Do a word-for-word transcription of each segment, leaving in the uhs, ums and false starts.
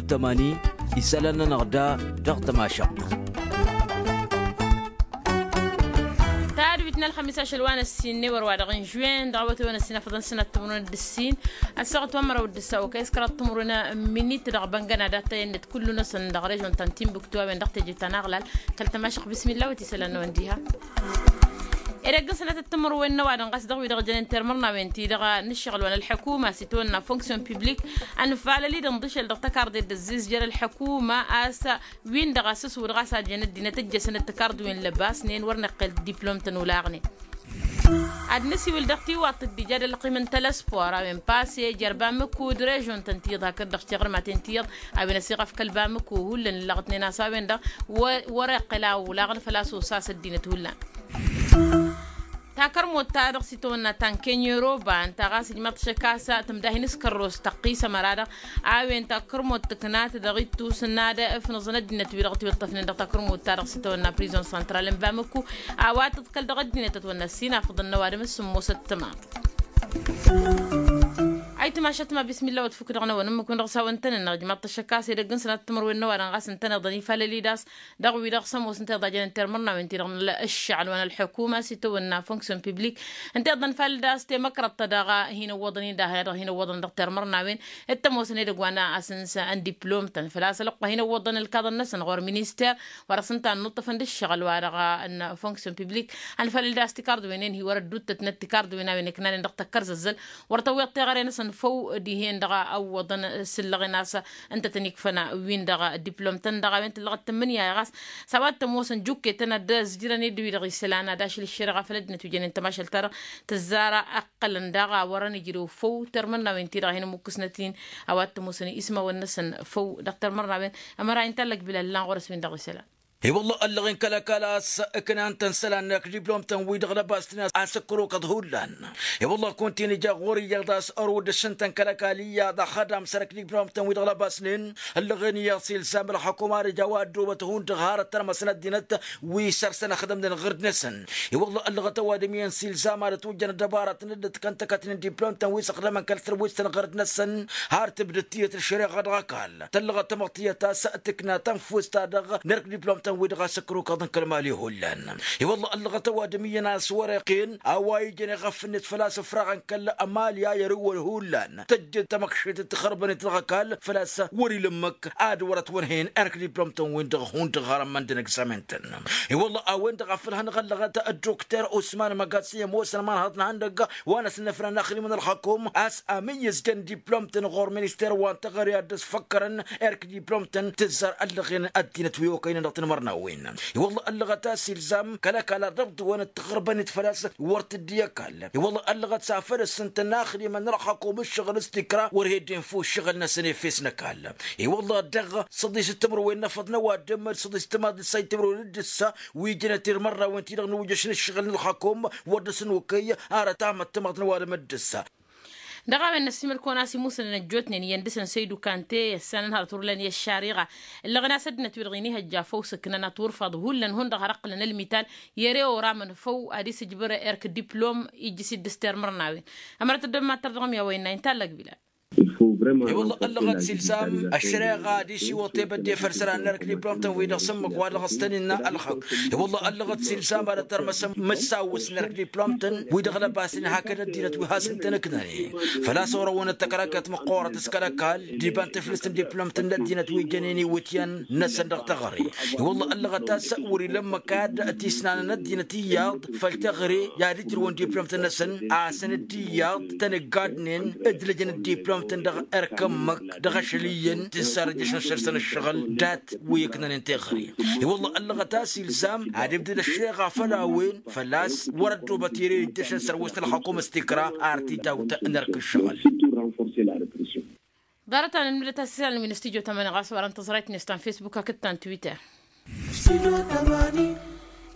وثمانين يسالنا نغدا ضغط ما شق تعرفتنا الخميس عشر وانا السين وروادغين جوين دعوتي وانا السين فضل سنة تمرون الدسين الساعة ومرة ودسا وكيس كرات تمرنا مني تدغبنغنا داتا يند كلنا سندغريج وانتنتين بكتوا من دغت جيتنا غلال كالتماشق بسم الله وتسلنا ونديها إذا قصنا التمر وين نوع نقص دغوي دغ جنين ترمرنا وينتي دغ نشغل ولا الحكومة سيتونا فونكسيون بيبليك أن فعل لي دنضش دغ تكارد الدزيز جرى الحكومة أسا وين دغ سس ودغ سا جنة دي نتج سنة تكارد وين لباس نين ورنقل دبلوم تنولاغني أدنسي ولدختي وقت الدجاج القيمة تلسبورا من باسي جربا مكو دريجون تنتيض هكذا دختي ما تنتيض أبي نسيقة في كلبا مكو هلا لغتني ناسا وين دغ ورق لا ولاغن فلا سوساس الدينة هلا تاكر موتا سيتونا تانكين يورو بان تاغاس جمات شكاسا تمداهي نسكروس تقيسا مرادا عاوين تاكر موت تكنات دغيتو سنادا افن زند دينتو دغتي بالطفن دغ تاكر موتا سيتونا بريزون سنترال بامكو اوات تقل دغ دينتو تونا سينا فضل نوادم السموس التمام أيت ما شتما بسم الله وتفكر أنا ونم كون رغسا وانتن نرجع ما تشكاس إذا جنس نتمر وينو أنا غاس انتن ضني فللي داس دغوي دغسم وسنت ضجن ترمرنا وانتي رغم الشعب وانا الحكومة سيتونا فونكسيون بيبليك انت ضن فل داس تمكر تدغا هنا وضني ده هنا وضن دغ ترمرنا وين التموسني دغوانا أسنس ان دبلوم تن فلاس لقى هنا وضن الكادر نسن غور مينيستر ورسنت النط فند الشغل وارغا ان فونكسيون بيبليك ان فل داس تكارد وينين هي ورد دوت تنت تكارد وينا وين كنا ندغ تكرز الزل ورتوي تغاري نسن فو دي هين دغا او وضن سلغي ناسا انت تنيك فنا وين دغا دبلوم تن دغا وين تلغت تمنيا يا غاس سوات تموسن جوكي تنا داز جيراني دوي دغي سلانا داش للشرغه فلدنا تجن انت ماشل ترى تزارا اقل دغا وراني جيرو فو ترمنا وين تي هنا مكسنتين اوات تموسني اسمه والنسن فو دكتور مره وين امرا انت لك بلا غرس وين دغي سلا اي والله اللغين كلا كلا كنا انت نسلانك دبلوم تنويد غلباستنا اسكرو قدهولان اي والله كنت نجا غوري يغداس ارود السنتن كلا كاليا دا خدام سرك دبلوم تنويد غلباسنين اللغين يصيل سام الحكومه رجواد دوبتهون دغار ترمسنا دينت ويسرسنا خدمنا غرد نسن اي والله اللغه توادمين سيل سامار توجن دبارات ندت كنت كاتن دبلوم تنويد سقلما كالثر ويستن غرد نسن هار تبدتيه الشريعه غدغاكال تلغه تمطيه ساتكنا تنفوس تادغ نرك دبلوم تنويد غاسكرو كذن كلمالي هولان اي والله اللغه توادميه ناس ورقين اواي جني غفنت فلاسفه راغن كلا اماليا يرول هولان تجد تمكشت تخربن تغكال فلاسه وري لمك اد ورت ونهين انك دبلوم تنويد هون تغار من دنك سمنتن اي والله اوين تغفلها نغلغه الدكتور عثمان مقاسيه موسى ما هضنا عندك وانا سنفرن ناخلي من الحكومه اس اميز دن دبلوم تنغور مينستر وان تغري ادس فكرن ارك دبلوم تنزر اللغين ادينا تويوكاين نطن وين والله اللغة تاسلزام كلا كلا ربط وانا تغربن تفلاس ورت الديكال والله اللغة سافر السنت ناخلي من رحكم الشغل استكرا ورهدين فو شغلنا سنه فيسنا كال اي والله دغ صدي ستمر وين نفضنا ودمر صدي استماد سيتمر لدسا ويجينا تير مره وانت نوجشن الشغل الحكومه ودسن وكيه ارا تام تمضنا ولا مدسا دغا النسيم الكوناسي موسى نجوتني يندسن سيدو كانتي السنه نهار تورلن يا الشارقه اللي غنا سدنا تورغينيها جافو سكننا تورفض هولن هون دغ رقلنا المثال يريو رامن فو اديس جبر ارك دبلوم يجي سي دستر مرناوي امرت دم ما ترغم يا وين انت لك بلا اي والله اللغة سلسام الشراغة دي شي وطي بدي فرسران نرك دبلوم تنويد غسمك ولا غستننا الحق اي والله اللغة سلسام على ترمس مساوس نرك دبلوم تن ويدغلا باسن هكذا دينت وهاسن تنكنني فلا صورة وانا تكركت مقورة تسكركال دي بان تفلسن دبلوم تن دينت ويجنيني وتيان نسن تغري اي والله اللغة تاسوري لما كاد تيسنان ندينتي ياض فلتغري يا رجل وان دبلوم تنسن عاسن الدياض تنقادنين ادلجن الدبلوم تندغ اركمك دغشليا تسارجش نشرسن الشغل دات ويكنا ننتغري والله اللغة تاسي لزام عاد يبدا الشيخ فلاوين فلاس وردوا بتيري دشن سروسنا الحكومة استكرا ارتي داوتا نرك الشغل دارت عن الملة السيال من استيجو تمانية غاس ورا انتصرت نستان فيسبوك كتان تويتر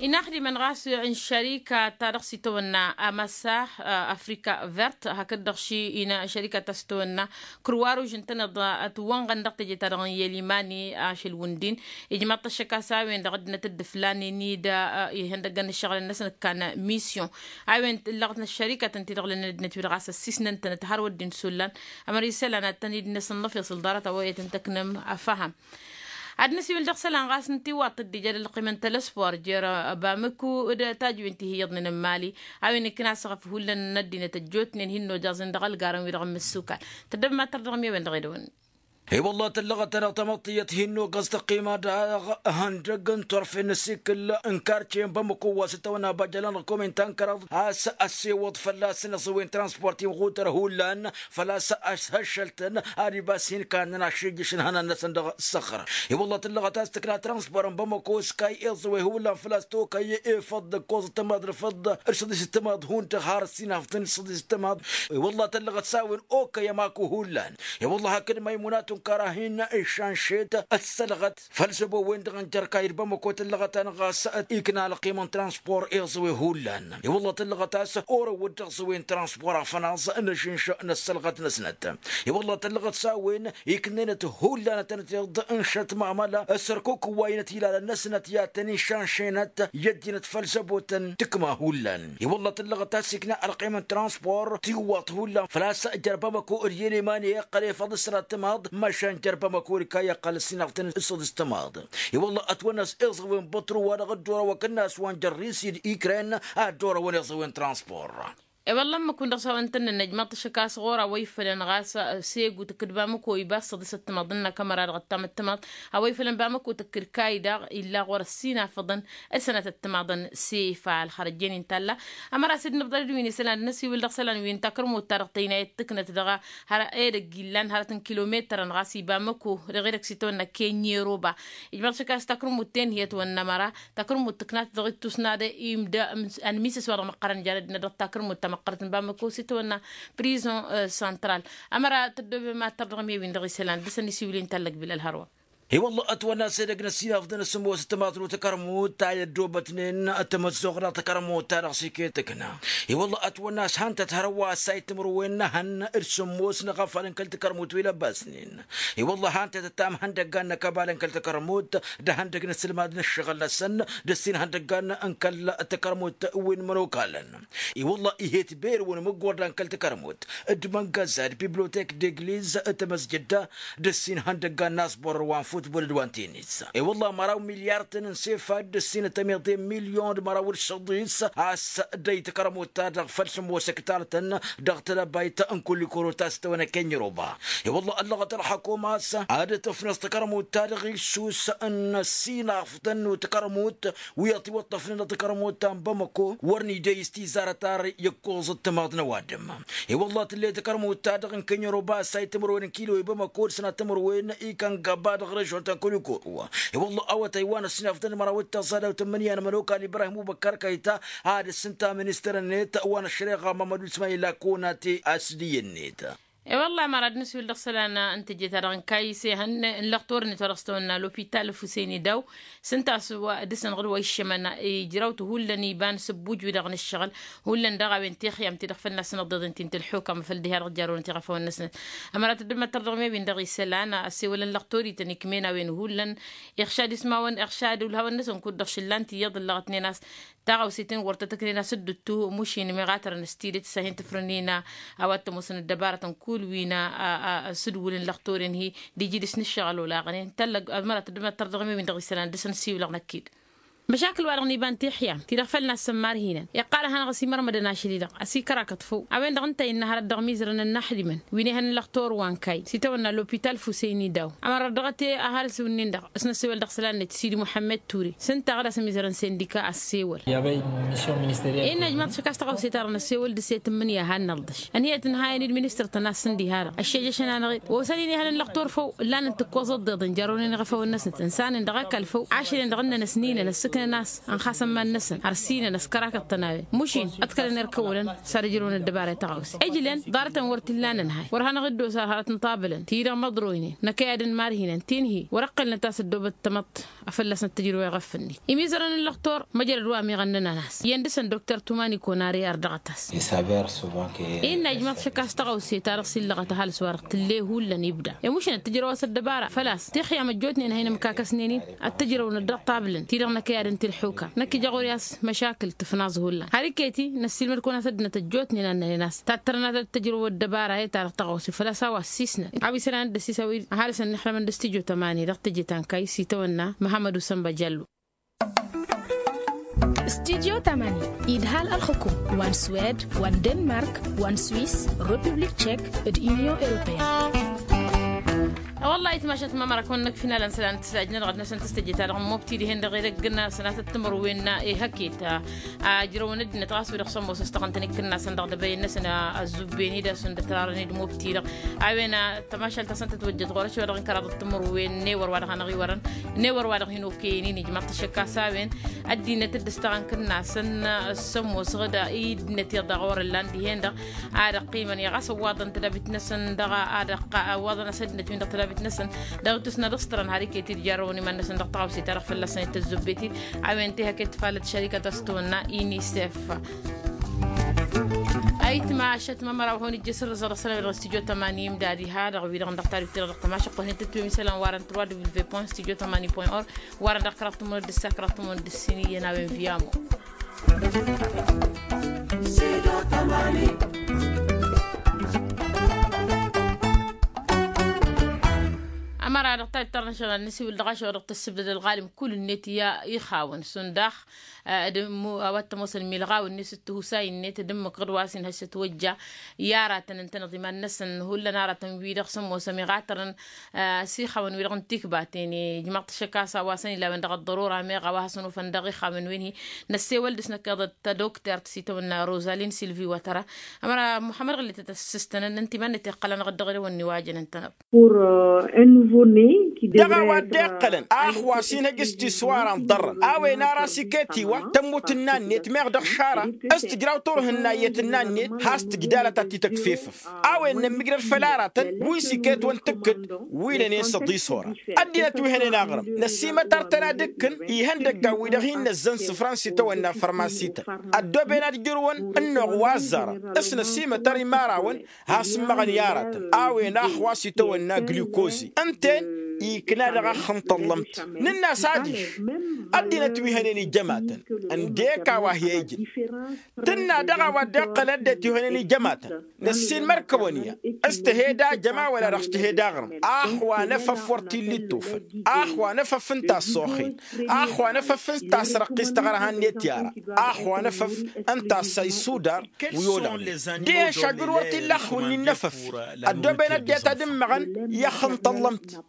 إناخدي من غاس إن شركة ترخص تونا أمساح أفريكا فيرت هكذا شيء إن شركة تستونا كروارو جنتنا ضاءت وان غندق تجترغن يليماني آش الوندين إجماع الشكا ساوين دغدنا تدفلاني نيدا يهندقن الشغل الناس كان ميسيون عاوين لغتنا الشركة تنتي لغلنا نتوي غاس السيسنا تنتهار ودين سولان أما رسالة تنيد ناس النفي صلدارة ويا تنتكنم أفهم عدنا سيبل دخسل عن غاس نتي واط ديجال القيمة تلسبور جرا بامكو دا تاجو انتي هي يضن مالي عاوين كنا سغف هولا ندي نتجوت نين هنو جازن دغال غارم ويرغم السوكا تدب ما ترغم يوين دغيدون اي والله تلغت انا تمطيت هنو قصد قيمة دا هندقن طرف النسيك انكارتين بمقوة ستونا بجلان كومين تنكرض هاس السيوض فلاس نصوين ترانسبورتي وغوتر هولان فلاس هشلتن هاري باسين كان ناشيجشن هنا نسندغ الصخر اي والله تلغت استكنا ترانسبور بمقوة سكاي ايزوي هولان فلاس توكا يفض كوز تماد فض ارشد استماد هون تغار السينا فتن صد استماد اي والله تلغت ساوين اوكا يا ماكو هولان اي والله هكذا ميمونات كراهين إيشان شيت السلغت فلسبو وين دغن جركاير بمكوت اللغت أنا غاسات إيكنا لقيمة ترانسبور إيزوي هولان يوالله تلغت أس أورا ودغزوين ترانسبور فناز نشين شأن السلغت نسنت يوالله تلغت ساوين إيكنينت هولان تنتيض انشت معملة السركوك واينت إلى النسنت يا تنشان شينت يدينت فلسبو تكما هولان يوالله تلغت أس إيكنا لقيمة ترانسبور تيوات هولان فلا سأجر بمكو اليلي ماني قري فضسرة ماض مشان جربا مكوري كايا قال سينافتن الصد استماض يوالله اتونس اصوين بطرو وانا غدورا وكناس وان جريسي ايكرين ادورا وانا اصوين ترانسبور اي والله ما كنت رسوا انتن النجمات الشكا صغورة ويفلن غاسة سيقو تكد بامكو يباس صدي ستماضنا كاميرا غتام التماض ويفلن بامكو تكر كايدا إلا غور السينا فضن السنة التماضن سيفا الخارجين انتالا اما راسد نفضل دويني سلان نسي والدغ سلان وين تكرمو التارقتين ايتكنا تدغا هرا ايرق جيلان هراتن كيلومتر غاسي بامكو رغيرك سيتونا كيني روبا اجمال شكا ستكرمو التين هي تونا مرا تكرمو التكنات دغي تسنادة يمدا ان ميسس وارا مقارن جارد ندغ تكرمو مقرة بامكو سيتونا بريزون سنترال امرا تدوب ما ترغمي وين دغي سلان دسني سيولين تلق بالهروه اي والله اتوانا سيدنا السينا افضل السمو ستماطلو تكرمو تاع الدوبتنين اتمزغنا تكرمو تاع سيكيتكنا اي والله اتوانا شانت تهروا سايت مروين هن ارسموس نغفلن كل تكرمو تويلا باسنين اي والله هانت تتام هندقان كبالن كل تكرمو ده هندق نسلماد نشغل السن دسين هندقان انكل تكرمو وين مروكالن اي والله ايهت بير وين مقودان كل تكرمو ادمان غزاد بيبليوتيك ديغليز اتمسجد دسين هندقان ناس بروان فوتبول دوانتينيس اي والله مراو مليار تنسيف هاد السنة تميطين مليون مراو الشضيس عاس دي تكرمو تادغ فلسم وسكتارتن دغتلا بايتا ان كل كوروتاس تونا كيني روبا اي والله اللغة الحكومة عادة تفنس تكرمو تادغ يسوس ان السينا فتن وتكرموت ويطي وطفن تكرموت بمكو ورني دي استيزارة تار يكوز التماض نوادم اي والله تلي تكرمو تادغ ان كيني روبا سايتمروين كيلو بمكو سنة تمروين اي كان قباد شلون كل كوة والله أو تايوان السنة فتن مراوت صار وثمانية أنا ملوك علي إبراهيم وبكر كيتا هذا السنة منستر النت وأنا الشريقة محمد إسماعيل كوناتي أسدي النت اي والله ما راد نسوي لغسلانا انت جيت ران كايسي هن اللقطور نترستونا لوبيتال فوسيني داو سنتا سوا دسن غلو الشمنا يجراوت هولني بان سبوج ودغن الشغل هولن دغا بنت خيام تدخلنا سنه ضد انت الحكم في الدهار رجالون تغفوا الناس اما رات دم ترغمي بين دغي سلانا اسي ولا اللقطوري تنكمينا وين هولن ارشاد اسماون ارشاد والهوا الناس نكون دخشلانتي يض لغتني ناس تاغو سيتين ورتتكنينا سدتو مشين مغاتر نستيرت سهين تفرنينا اوات مسن الدباره كل وينا سدول لقطورين هي دي جيدس نشغل ولا غني تلق مرات دم ترغمي من دغي سلان دسن سي ولا نكيد مشاكل وارغني بان تيحيا تدخلنا السمار هنا يقال هان غسي مرمد ناشلي دغ اسي كراكتفو اوين دغنت ان هر دغميزرن النحل من ويني هن لقطور وان كاي سيتونا لوبيتال فوسيني داو امر دغتي اهال سونين دغ اسنا سيول دغسلان سيدي محمد توري سنت غرس ميزرن سنديكا السيول يا بي ميسيون مينيستيريال ان جماعه شكاست قو سيتارنا السيول دي ثمانية هان نلدش ان هي تنهاي المينستر تناس سندي هذا الشيء جشنا نغي وساليني هل اللقطور فو لا نتكوز ضد جاروني نغفو الناس انسان دغ كلفو عشرين دغنا سنين للسكن سين ناس أن خاصم ما النسن عرسينا نسكرك الطناوي مشين أتكلم نركولا سارجلون الدبارة تغوس أجلن دارة ورتلان نهاي ورهنا غدو سهرة طابلا تيرا مضروينين نكاد مارهين تنهي ورقل نتاس الدوب التمط أفلسنا التجربة يغفني يميزرن اللقطور مجرى الوامي غننا ناس يندسن دكتور توماني كوناري أردغتاس إن نجمة شكاس تغوسي تارسي اللغة هالس ورقت اللي هو اللي يبدأ يا مش التجربة الدبارة فلاس تخيا مجوتني هنا مكاكسنيني التجربة وندق طابلا تيرا نكاد انت الحوكة نكي جاغورياس مشاكل تفناز هولا هاريكيتي نسيل مركونا ثدنا تجوتني لأن ناس تاترنا التجربة الدبارة هي تارق تغوسي فلاس هوا السيسنا عبي سنة دسي سوي هالس نحن من دستيجو تماني دق تجي تانكاي سيتونا محمد سامبا جلو استديو ثمانية إدهال الحكوم وان سويد وان دنمارك وان سويس ريبوبليك تشيك اليونيون أوروبية والله يتماشت ما مرك ونك فينا لنسلان تساعدنا لغدنا سنة تستجيت على مو بتيجي هند غير قلنا سنة التمر ويننا إيه هكيت أجرو ندنا تراس ورخصم وسستقنتني كنا سندق دبينا سنة الزبيني ده سنة ترارني مو بتيجي عينا تماشى التسنة توجد غرش ولا غن كراد التمر وين نور ولا غن غيورن نور ولا هنو كيني نجمع تشكا سابين الدين تدستقن كنا سنة السمو صغدا إيه نتي ضغور اللاندي هند على قيمة يغاس واضن تلبتنا سندقة على واضن سدنا من تلبت نسن داوتسنا دسترن هاريكي تجاروني من نسن دقطاو سي تعرف في اللسنة الزبيتي عوينتها كتفالت شركة دستونا يونيسيف أيت ما شت ما مرة هون الجسر زر سنة بالاستديو ثمانية مداري هذا غوير عند دكتور بتير دكتور ما شق هني تتوي مثلا وارن تروى دبل بوين استديو ثمانية بوين أور وارن دكتور من الدسكرة من الدسينية ناوي فيامو استديو ثمانية أمر رقطة الترنشال نسي والدغاش ورقطة السبد الغالم كل النت يا يخاون سنداخ دم وقت موصل ملغا والناس التوساي النت دم قرواسين هسه توجه يارا تنتن ضمان نسن هو اللي نارا تنبيد قسم وسميغاترن سيخا من ويرغن تيكباتيني جماعة الشكاسة واسني لا من دغ الضرورة ميغا وهسنو فندغيخا من وينه نسي ولدسنا كذا دكتور تسيتونا روزالين سيلفي وترى أمر محمد غلي تتسستن أنت ما نتقلنا غد غير والنواجن انتنا دغا ودقلن اخوا سينجستي سوارا ضر اوي نارا سيكتي وتموت النانيت مغدق شارع استجراو طوره النايت النانيت هاست جدالة تاتي تكفيف اوي نمقرر فلارة ويسيكت وانتكد ويلن ينصدي صورة ادينت وهنا نغرم نسيمة ترتنا دكن يهندق قاويدغين نزنس فرانسي تونا فرماسيتا الدوبينا دجرون انه وازارة اس نسيمة تري ماراون هاس مغنيارة اوي ناخوا سيتونا جلوكوزي انتين يكنا دغا خنطلمت ننا سادش أدينا تويهنني جماعة أنديكا وهي يجي تنا دغا ودق لدى تويهنني جماعة نسين مركبونية استهيدا جماعة ولا رختهيدا غرم أخوة نفف ورتي للتوفن أخوة نفف انتا الصوخين أخوة نفف انتا سرقيس تغرهان نيتيارا أخوة نفف انتا سيسودار ويولا دي شاقر ورتي اللخوني نفف الدوبين الديتا دمغن يخنطلمت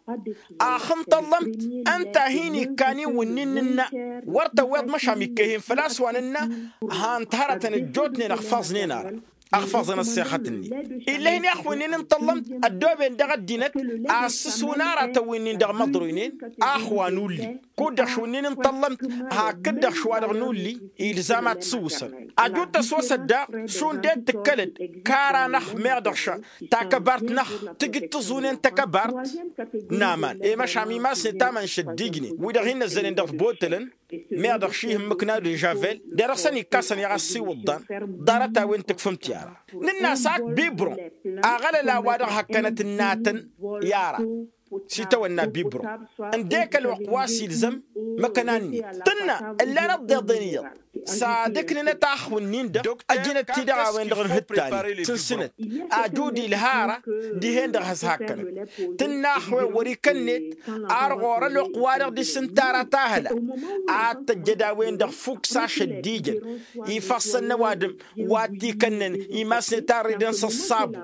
أخن طلمت أنت هيني كاني ونننا ورتا ويض مشامي كهين فلاس واننا هان تهرتن الجودني نخفظني نار أخفظنا السيختني إلا هني أخويني نطلمت الدوبين دغا دينت أسس ونارا تويني دغ مضروينين أخوا نولي كودخ شويني نطلمت ها كدخ شوادغ نولي إلزامات سوسا أجود تسوسا دا شون ديت تكلد كارا نخ ميردخشا تاكبارت نخ تجد تزونين تكبارت نامان إيه مشامي ماسني تامن شديقني ويدغين الزنين دغ بوتلن ميردخشيه مكنا دي جافيل درسني كاسن يغسي وضان دارتا وين تكفمت يارا ننا ساك بيبرون أغلى لا وادغ هكانت الناتن يارا سيتونا بيبرو انديك الوقواسي لزم مكاناني تنا الا رضي ضنيا صادقني نتاخون نيندا اجينا تيدا وين دغن هتاني تنسنت اجودي الهارة دي هند غس هكذا تنا خو وريكنت ارغور الوقوار دي سنتارا تاهلا ات جدا وين دغ فوكسا شديجا يفصل نوادم واتي كنن يماسن تاردن صصابو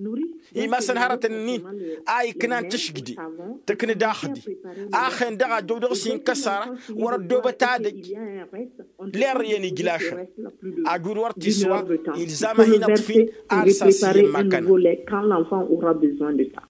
يمسن هرت النين أي كنان تشقدي تكن داخدي آخر دغا دودغ سين كسارة وردو بتادج لير يعني جلاشة أقول ورتي سوا إلزام هنا طفي أرساسي مكان